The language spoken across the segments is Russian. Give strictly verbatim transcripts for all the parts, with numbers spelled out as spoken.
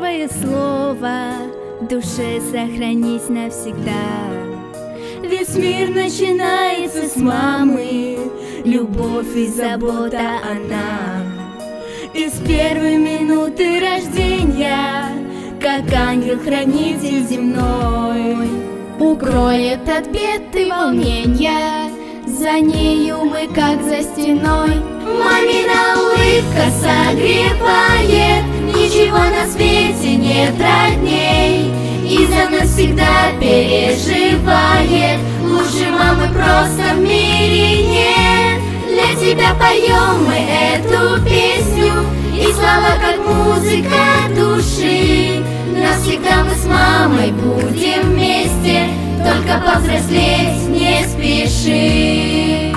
Доброе слово в душе сохранить навсегда. Весь мир начинается с мамы, любовь и забота она. И с первой минуты рождения, как ангел-хранитель земной, укроет от бед и волнения, за нею мы как за стеной. Мамина улыбка согревает, ничего на свете нет родней, и за нас всегда переживает. Лучше мамы просто в мире нет. Для тебя поем мы эту песню, и слова как музыка души. Навсегда мы с мамой будем вместе, только повзрослеть не спеши.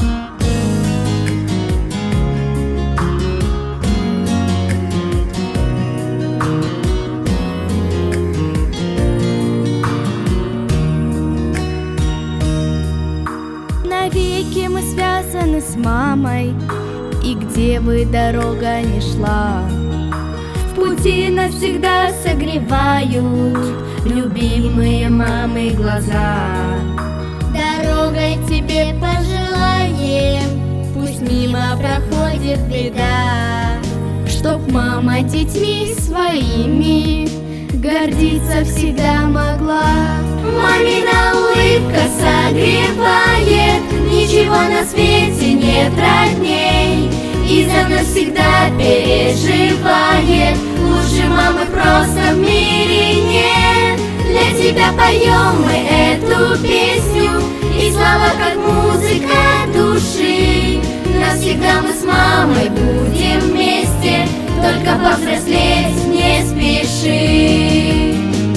Навеки мы связаны с мамой, и где бы дорога ни шла, в пути навсегда согревают любимые мамы глаза. Дорогой тебе пожелаем, пусть мимо проходит беда, чтоб мама детьми своими гордиться всегда могла. Мамина улыбка согревает, ничего на свете нет родней, и за нас всегда переживает. Лучше мамы просто в мире нет. Для тебя поем мы эту песню, и слова как музыка души. Навсегда мы с мамой будем вместе, только повзрослеть не спеши.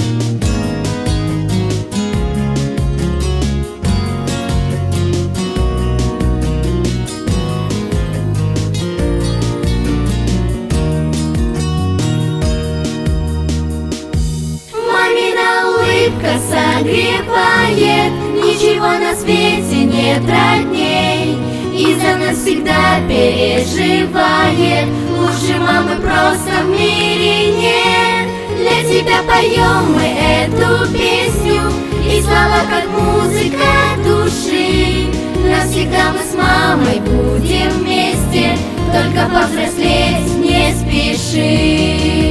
Улыбка согревает, ничего на свете нет родней, и за нас всегда переживает. Лучше мамы просто в мире нет. Для тебя поем мы эту песню, и слова как музыка души. Навсегда мы с мамой будем вместе, только повзрослеть не спеши.